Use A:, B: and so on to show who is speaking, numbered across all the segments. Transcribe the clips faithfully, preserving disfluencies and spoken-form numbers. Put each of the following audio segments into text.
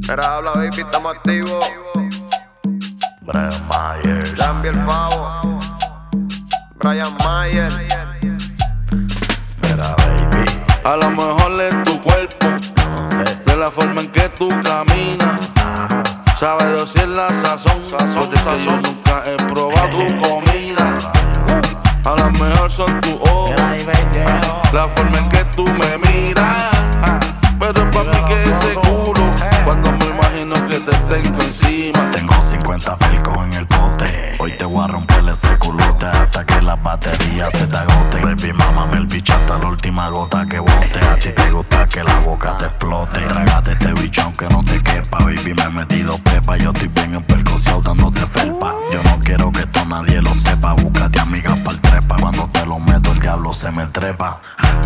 A: Era habla, baby, estamos activos.
B: Brian Myers,
A: Cambia el Favo. Brian Myers.
B: mira, baby,
C: a lo mejor es tu cuerpo,
B: no sé.
C: de la forma en que tú caminas. Sabe Dios si es la sazón, sazón, porque sazón. Yo nunca he probado tu comida. A lo mejor son tus ojos, la forma en que tú me miras. Pero pa' mí que es seguro cuando me imagino que te tengo encima.
B: Tengo cincuenta pelcos en el pote. Hoy te voy a romper ese culote hasta que las baterías se te agoten. Baby, mámame el bicho hasta la última gota que bote. A ti te gusta que la boca te explote. Trágate este bicho aunque no te quepa. Baby, me he metido pepa. Yo estoy bien empercociado dándote felpa. Yo no quiero que esto nadie lo sepa. Búscate amigas pa'l trepa. Cuando te lo meto el diablo se me trepa.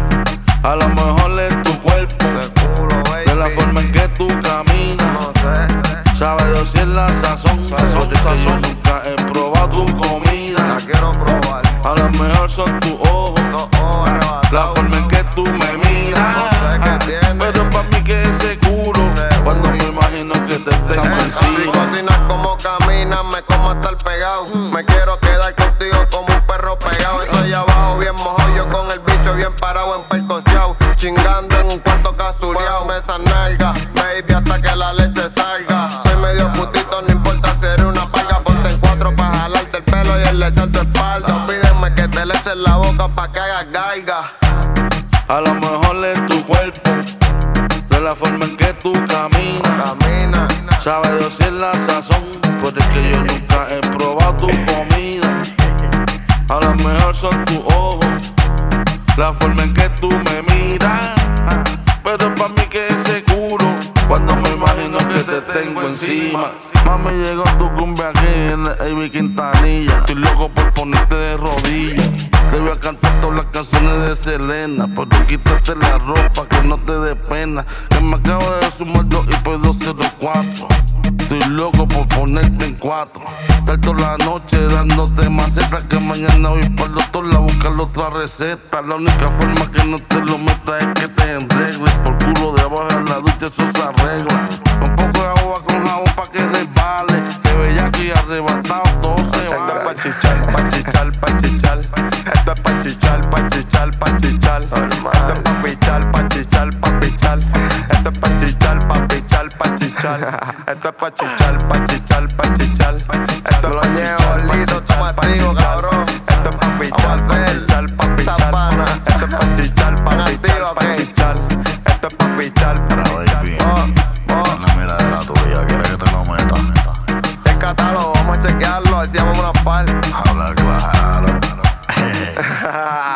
C: A lo mejor es tu cuerpo, de la forma en que tú caminas.
A: No sé.
C: Sabe Dios si es la sazón, sazón, sazón. Nunca he probado tu comida.
A: La quiero probar.
C: A lo mejor son tus ojos,
A: Dos ojos
C: la forma en que tú me miras.
A: No sé qué tiene.
C: Pero pa' mí que es seguro cuando me imagino que te tengo
A: Si
C: encima.
A: cocinas como caminas, me como hasta el pegado. Me quiero quedar contigo como un perro pegado. Eso allá abajo bien mojado, yo con el bicho bien parado en percociao. Chingando en un cuarto casuleado. Me esa nalga, baby, hasta que la leche salga. Soy medio putito, no importa si eres una palga. Ponte en cuatro pa' jalarte el pelo y el echar tu espalda. Pídeme que te le eches la boca pa' que hagas gaiga.
C: A lo mejor es tu cuerpo, de la forma en que tú caminas.
A: Camina.
C: Sabe Dios si es la sazón, porque es que yo nunca he probado tu comida. A lo mejor son tus ojos, la forma en que tú me miras. Pero pa' mí que es seguro cuando me imagino que te tengo encima. Mami, llegó tu cumbia aquí en la A B Quintanilla. Estoy loco por ponerte de rodillas. Te voy a cantar todas las canciones de Selena, pero quítate la ropa que no te dé pena. Que me acabo de sumar dos y pues dos cero cuatro. Estoy loco por ponerte en cuatro. Estar toda la noche dándote macetas. Que mañana voy para el doctor a buscar otra receta. La única forma que no te lo metas es que te enregles. Por culo de abajo en la ducha eso se arregla. Un poco de agua con jabón pa' que resbale. Que bellaco y arrebatado todo se
A: Esto
C: vale.
A: es pa' chichar, pa' chichar, pa' chichar. Esto es pa' chichar, pa' chichar, pa' chichar. Esto es pa' pichar, pa' chichar, pa' pichar. Esto es pa' chichar, pa' pichar, pa' chichar. Esto es pa' chichar, pa' chichar, pa' chichar. Esto es pa' chichar, pa' chichar, pa' chichar. Esto es pa' pichar, pa' chichar, pa' pichar. Esto es pa' chichar, pa' pichar, pa' chichar. Esto es pa' pichar, pa'
B: Mira, baby,
A: oh.
B: una miradera tuya, quiere que te lo meta.
A: El catálogo, vamos a chequearlo, a ver si llamamos una par.
B: Habla claro.